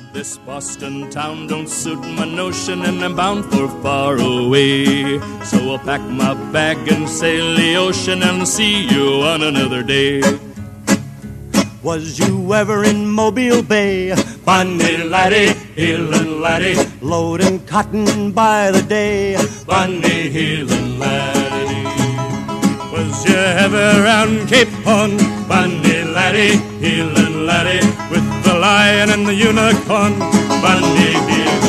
This Boston town don't suit my notion, and I'm bound for far away. So I'll pack my bag and sail the ocean, and see you on another day. Was you ever in Mobile Bay? Bonnie laddie, heelin' laddie, loading cotton by the day. Bonnie heelin' laddie. Was you ever round Cape Horn? Bonnie laddie, heelin' laddie, with the lion and the unicorn. Bonnie heelin'